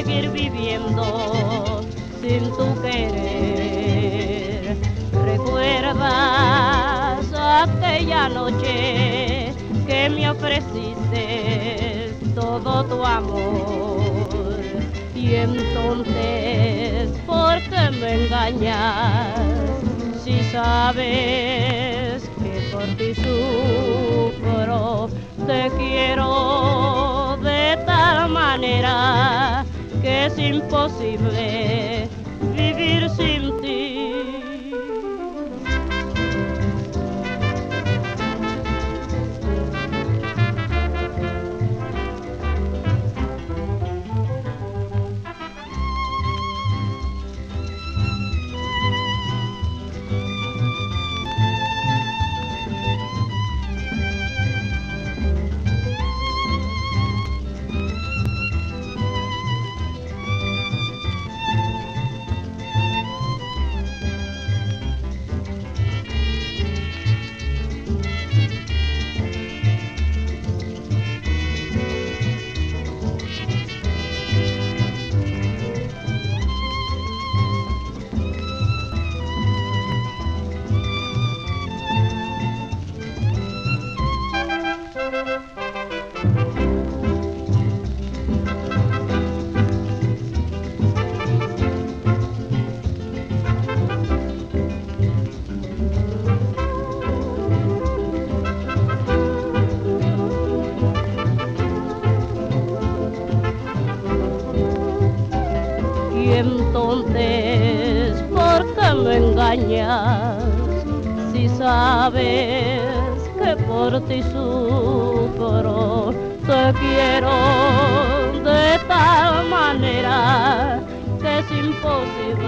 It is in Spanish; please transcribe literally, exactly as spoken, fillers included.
seguir viviendo sin tu querer. ¿Recuerdas aquella noche que me ofreciste todo tu amor? Y entonces, ¿por qué me engañas? Si sabes que por ti sufro, te quiero de tal manera que es imposible vivir sin ti. Y entonces, ¿por qué me engañas? Si sabes que por ti sufro, te quiero de tal manera que es imposible